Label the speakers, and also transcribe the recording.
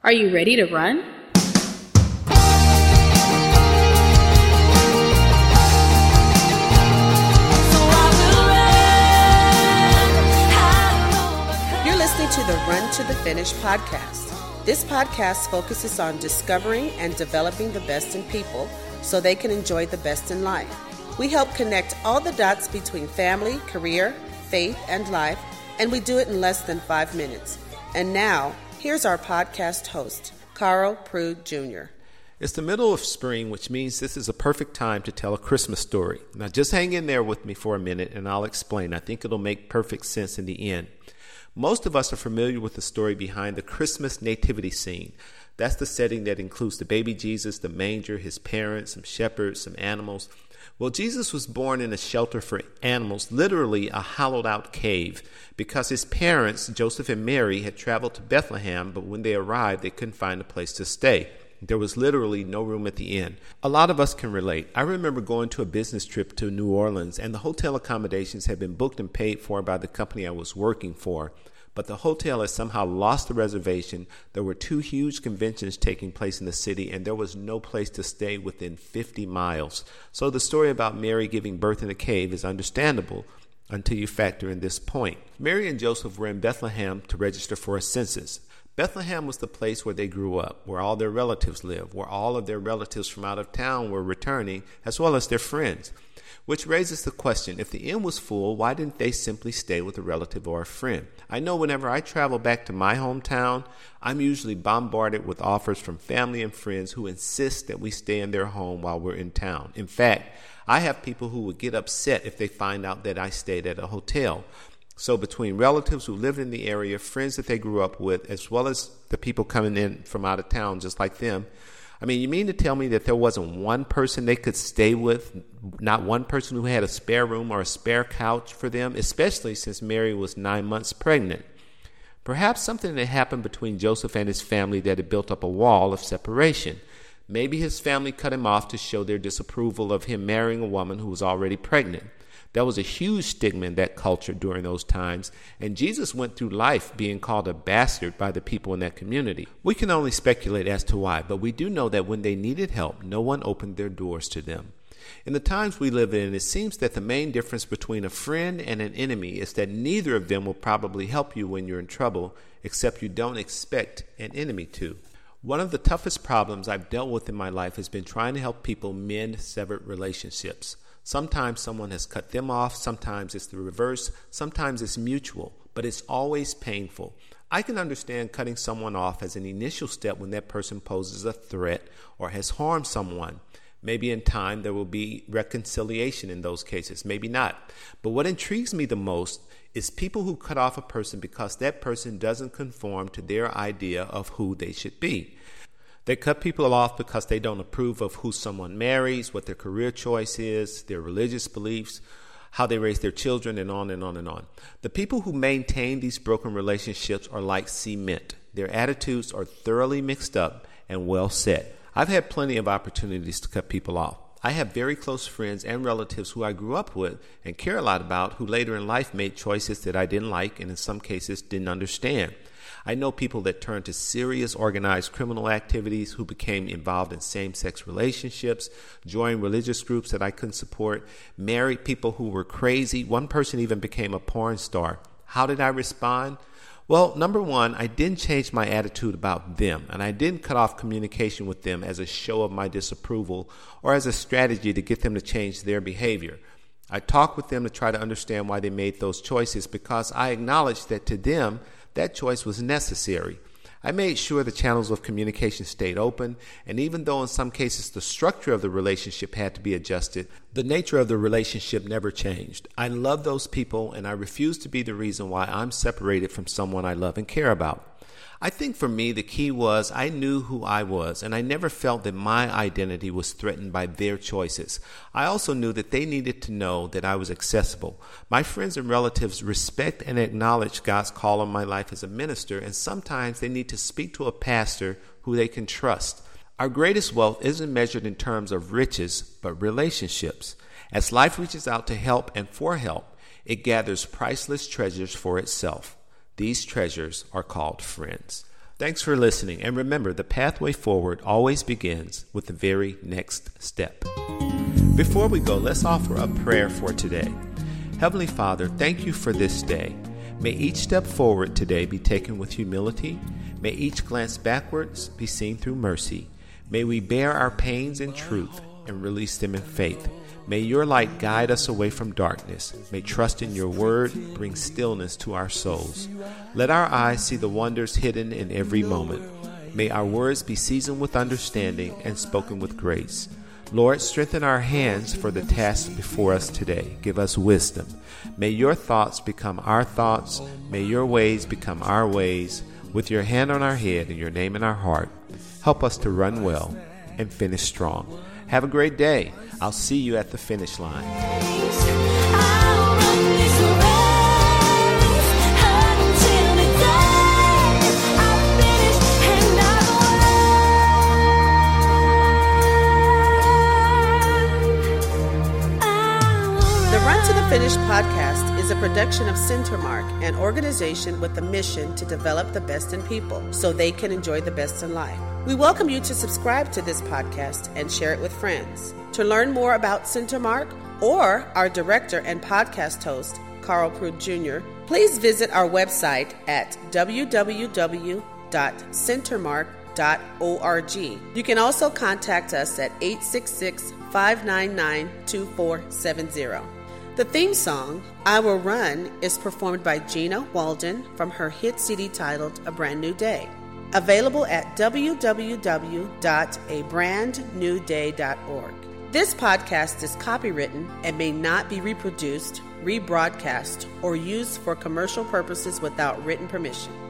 Speaker 1: Are you ready to run?
Speaker 2: You're listening to the Run to the Finish podcast. This podcast focuses on discovering and developing the best in people so they can enjoy the best in life. We help connect all the dots between family, career, faith, and life, and we do it in less than 5 minutes. And now, here's our podcast host, Carl Prude Jr.
Speaker 3: It's the middle of spring, which means this is a perfect time to tell a Christmas story. Now, just hang in there with me for a minute, and I'll explain. I think it'll make perfect sense in the end. Most of us are familiar with the story behind the Christmas nativity scene. That's the setting that includes the baby Jesus, the manger, his parents, some shepherds, some animals. Well, Jesus was born in a shelter for animals, literally a hollowed-out cave, because his parents, Joseph and Mary, had traveled to Bethlehem, but when they arrived, they couldn't find a place to stay. There was literally no room at the inn. A lot of us can relate. I remember going to a business trip to New Orleans, and the hotel accommodations had been booked and paid for by the company I was working for. But the hotel had somehow lost the reservation. There were 2 huge conventions taking place in the city, and there was no place to stay within 50 miles. So the story about Mary giving birth in a cave is understandable until you factor in this point. Mary and Joseph were in Bethlehem to register for a census. Bethlehem was the place where they grew up, where all their relatives lived, where all of their relatives from out of town were returning, as well as their friends. Which raises the question, if the inn was full, why didn't they simply stay with a relative or a friend? I know whenever I travel back to my hometown, I'm usually bombarded with offers from family and friends who insist that we stay in their home while we're in town. In fact, I have people who would get upset if they find out that I stayed at a hotel. So between relatives who lived in the area, friends that they grew up with, as well as the people coming in from out of town just like them, I mean, you mean to tell me that there wasn't one person they could stay with, not one person who had a spare room or a spare couch for them, especially since Mary was 9 months pregnant? Perhaps something had happened between Joseph and his family that had built up a wall of separation. Maybe his family cut him off to show their disapproval of him marrying a woman who was already pregnant. There was a huge stigma in that culture during those times, and Jesus went through life being called a bastard by the people in that community. We can only speculate as to why, but we do know that when they needed help, no one opened their doors to them. In the times we live in, it seems that the main difference between a friend and an enemy is that neither of them will probably help you when you're in trouble, except you don't expect an enemy to. One of the toughest problems I've dealt with in my life has been trying to help people mend severed relationships. Sometimes someone has cut them off, sometimes it's the reverse, sometimes it's mutual, but it's always painful. I can understand cutting someone off as an initial step when that person poses a threat or has harmed someone. Maybe in time there will be reconciliation in those cases, maybe not. But what intrigues me the most is people who cut off a person because that person doesn't conform to their idea of who they should be. They cut people off because they don't approve of who someone marries, what their career choice is, their religious beliefs, how they raise their children, and on and on and on. The people who maintain these broken relationships are like cement. Their attitudes are thoroughly mixed up and well set. I've had plenty of opportunities to cut people off. I have very close friends and relatives who I grew up with and care a lot about who later in life made choices that I didn't like and in some cases didn't understand. I know people that turned to serious organized criminal activities, who became involved in same-sex relationships, joined religious groups that I couldn't support, married people who were crazy. One person even became a porn star. How did I respond? Well, number one, I didn't change my attitude about them, and I didn't cut off communication with them as a show of my disapproval or as a strategy to get them to change their behavior. I talked with them to try to understand why they made those choices because I acknowledged that to them, that choice was necessary. I made sure the channels of communication stayed open, and even though in some cases the structure of the relationship had to be adjusted, the nature of the relationship never changed. I love those people, and I refuse to be the reason why I'm separated from someone I love and care about. I think for me, the key was I knew who I was, and I never felt that my identity was threatened by their choices. I also knew that they needed to know that I was accessible. My friends and relatives respect and acknowledge God's call on my life as a minister, and sometimes they need to speak to a pastor who they can trust. Our greatest wealth isn't measured in terms of riches, but relationships. As life reaches out to help and for help, it gathers priceless treasures for itself. These treasures are called friends. Thanks for listening, and remember, the pathway forward always begins with the very next step. Before we go, let's offer a prayer for today. Heavenly Father, thank you for this day. May each step forward today be taken with humility. May each glance backwards be seen through mercy. May we bear our pains in truth and release them in faith. May your light guide us away from darkness. May trust in your word bring stillness to our souls. Let our eyes see the wonders hidden in every moment. May our words be seasoned with understanding and spoken with grace. Lord, strengthen our hands for the task before us today. Give us wisdom. May your thoughts become our thoughts. May your ways become our ways. With your hand on our head and your name in our heart, help us to run well and finish strong. Have a great day. I'll see you at the finish line.
Speaker 2: The Run to the Finish podcast is a production of Centermark, an organization with a mission to develop the best in people so they can enjoy the best in life. We welcome you to subscribe to this podcast and share it with friends. To learn more about Centermark or our director and podcast host, Carl Prude Jr., please visit our website at www.centermark.org. You can also contact us at 866-599-2470. The theme song, I Will Run, is performed by Gina Walden from her hit CD titled A Brand New Day. Available at www.abrandnewday.org. This podcast is copywritten and may not be reproduced, rebroadcast, or used for commercial purposes without written permission.